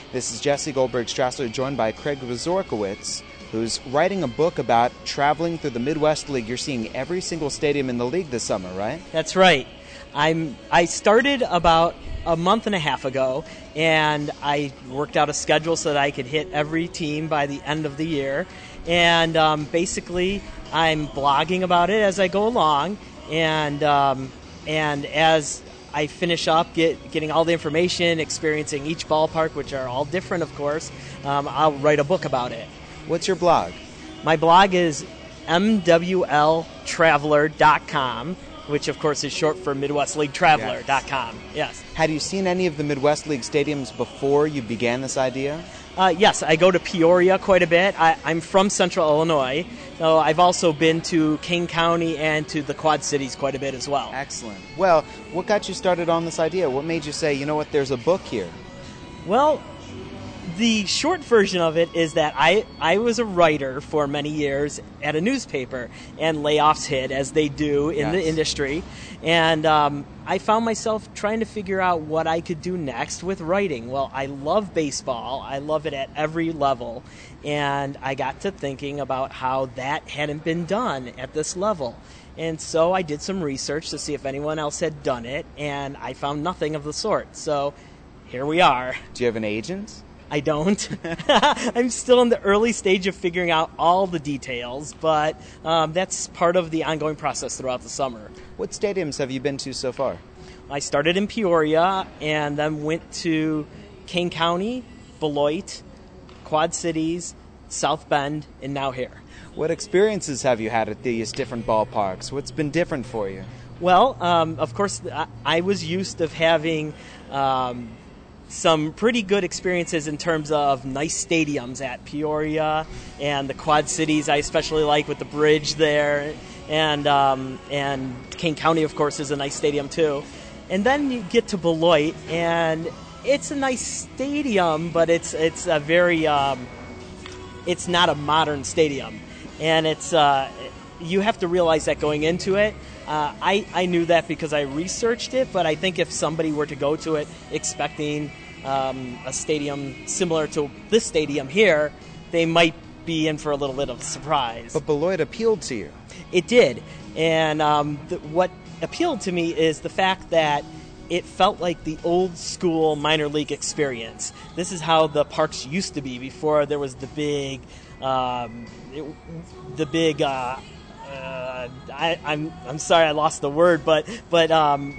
This is Jesse Goldberg-Strassler, joined by Craig Wazorkowitz, who's writing a book about traveling through the Midwest League. You're seeing every single stadium in the league this summer, right? That's right. I started about a month and a half ago, and I worked out a schedule so that I could hit every team by the end of the year. And basically, I'm blogging about it as I go along, and as I finish up getting all the information, experiencing each ballpark, which are all different, of course, I'll write a book about it. What's your blog? My blog is mwltraveler.com, which, of course, is short for MidwestLeagueTraveler.com. Yes. Had you seen any of the Midwest League stadiums before you began this idea? Yes, I go to Peoria quite a bit. I'm from Central Illinois, so I've also been to Kane County and to the Quad Cities quite a bit as well. Excellent. Well, what got you started on this idea? What made you say, you know what, there's a book here? Well, the short version of it is that I was a writer for many years at a newspaper, and layoffs hit, as they do in the industry. And I found myself trying to figure out what I could do next with writing. Well, I love baseball. I love it at every level. And I got to thinking about how that hadn't been done at this level. And so I did some research to see if anyone else had done it, and I found nothing of the sort. So here we are. Do you have an agent? I don't. I'm still in the early stage of figuring out all the details, but that's part of the ongoing process throughout the summer. What stadiums have you been to so far? I started in Peoria and then went to Kane County, Beloit, Quad Cities, South Bend, and now here. What experiences have you had at these different ballparks? What's been different for you? Well, of course, I was used to having some pretty good experiences in terms of nice stadiums at Peoria and the Quad Cities. I especially like with the bridge there, and Kane County, of course, is a nice stadium too. And then you get to Beloit, and it's a nice stadium, but it's a very it's not a modern stadium, and it's you have to realize that going into it. I knew that because I researched it, but I think if somebody were to go to it expecting a stadium similar to this stadium here, they might be in for a little bit of a surprise. But Beloit appealed to you. It did. And what appealed to me is the fact that it felt like the old school minor league experience. This is how the parks used to be before there was the big I'm sorry, I lost the word, but when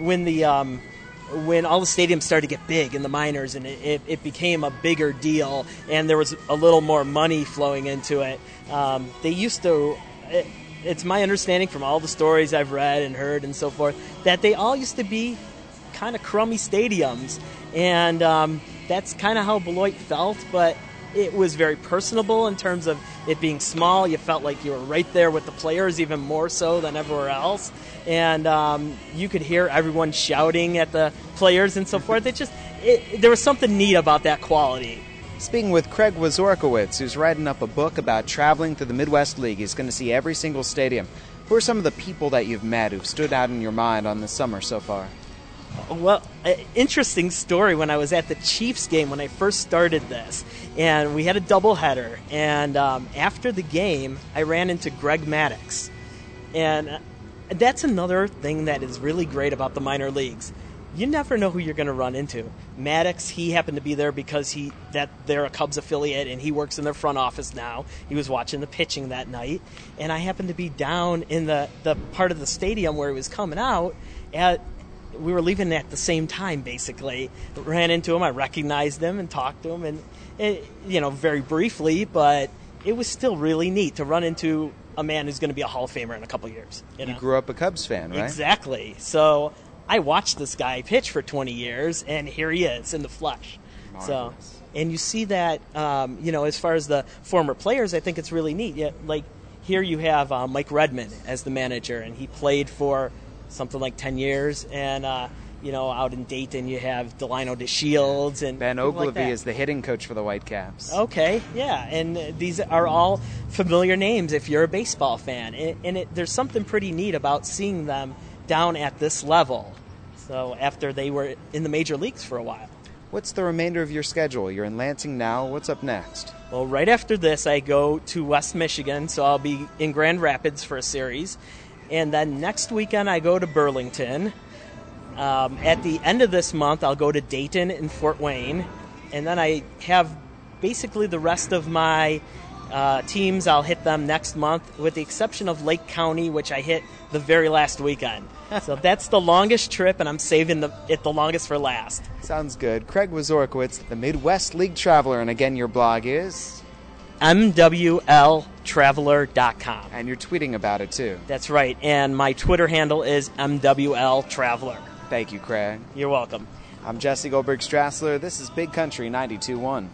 all the stadiums started to get big in the minors, and it became a bigger deal, and there was a little more money flowing into it. They used to. It's my understanding from all the stories I've read and heard and so forth that they all used to be kind of crummy stadiums, and that's kind of how Beloit felt, but it was very personable in terms of it being small. You felt like you were right there with the players, even more so than everywhere else. And you could hear everyone shouting at the players and so forth. There was something neat about that quality. Speaking with Craig Wazorkowitz, who's writing up a book about traveling through the Midwest League. He's going to see every single stadium. Who are some of the people that you've met who've stood out in your mind on this summer so far? Well, interesting story. When I was at the Chiefs game when I first started this, and we had a doubleheader, and after the game, I ran into Greg Maddux. And that's another thing that is really great about the minor leagues. You never know who you're going to run into. Maddux, he happened to be there because they're a Cubs affiliate, and he works in their front office now. He was watching the pitching that night, and I happened to be down in the part of the stadium where he was coming out. We were leaving at the same time, basically. Ran into him, I recognized him and talked to him, and very briefly, but it was still really neat to run into a man who's going to be a Hall of Famer in a couple years. You grew up a Cubs fan, right? Exactly. So I watched this guy pitch for 20 years, and here he is in the flesh. Marvelous. So, and you see that, as far as the former players, I think it's really neat. Yeah, like here you have Mike Redmond as the manager, and he played for something like 10 years, and out in Dayton you have Delino DeShields and Ben Ogilvy like is the hitting coach for the Whitecaps. Okay, yeah, and these are all familiar names if you're a baseball fan, and there's something pretty neat about seeing them down at this level. So after they were in the major leagues for a while. What's the remainder of your schedule? You're in Lansing now. What's up next? Well, right after this, I go to West Michigan, so I'll be in Grand Rapids for a series. And then next weekend, I go to Burlington. At the end of this month, I'll go to Dayton and Fort Wayne. And then I have basically the rest of my teams. I'll hit them next month, with the exception of Lake County, which I hit the very last weekend. So that's the longest trip, and I'm saving it the longest for last. Sounds good. Craig Wazorkowitz, the Midwest League Traveler, and again, your blog is? MWLTraveler.com. And you're tweeting about it, too. That's right, and my Twitter handle is MWLTraveler. Thank you, Craig. You're welcome. I'm Jesse Goldberg-Strassler. This is Big Country 92.1.